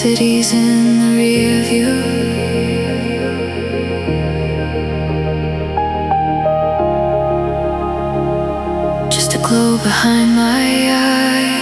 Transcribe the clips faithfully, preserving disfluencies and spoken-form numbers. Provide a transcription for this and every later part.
city's in the rear view. Just a glow behind my eyes.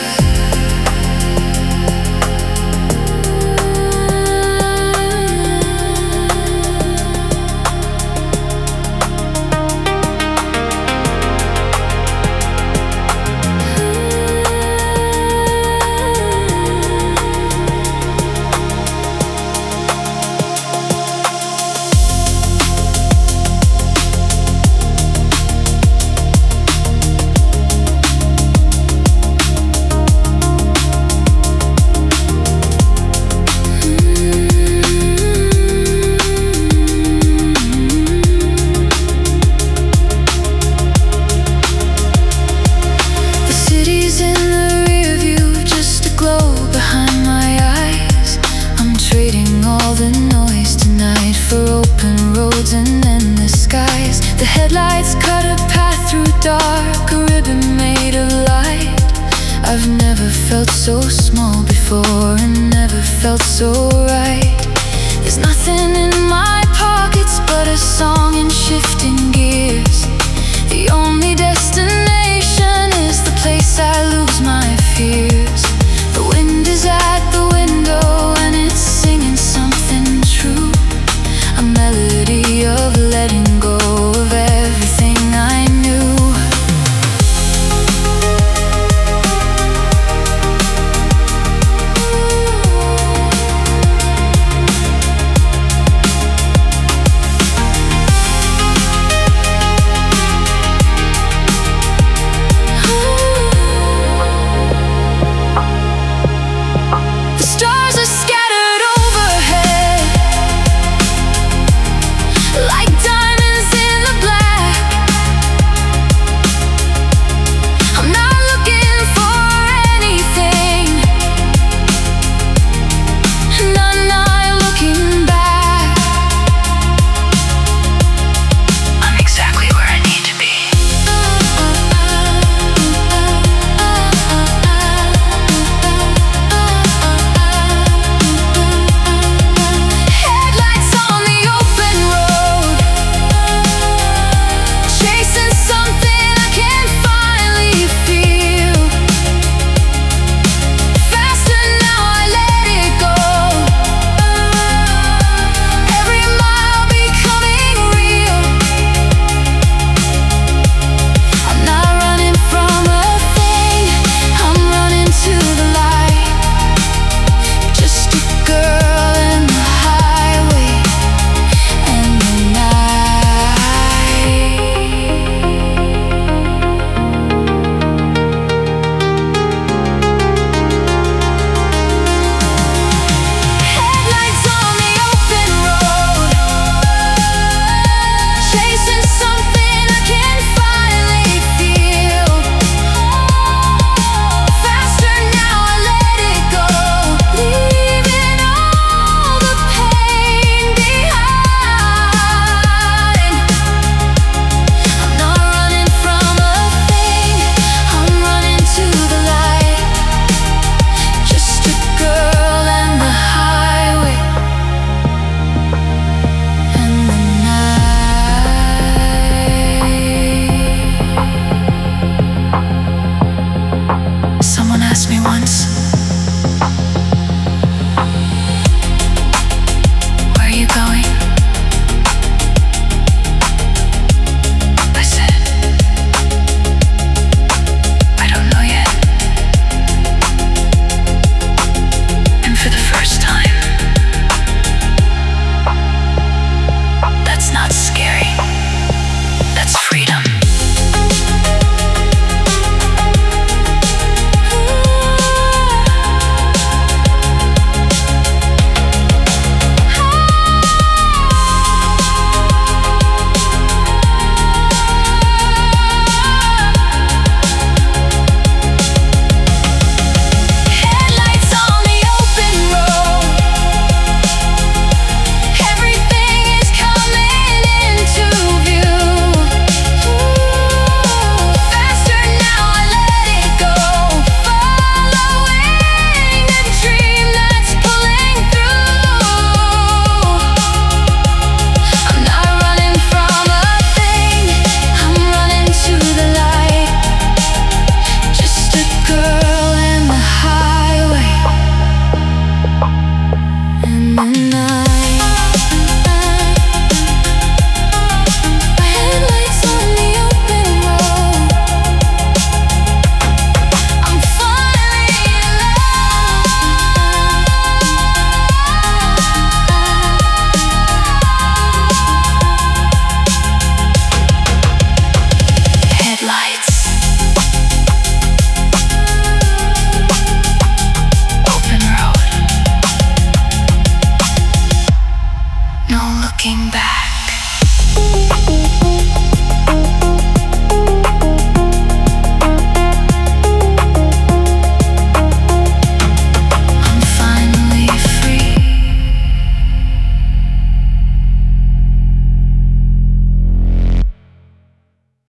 The headlights cut a path through dark, a ribbon made of light. I've never felt so small before and never felt so right. There's nothing in my pockets but a song and shifting gears. The only destination is the place I lose my fears. The wind is at the window and it's singing something true, a melody of letting go of everything I knew. no looking back.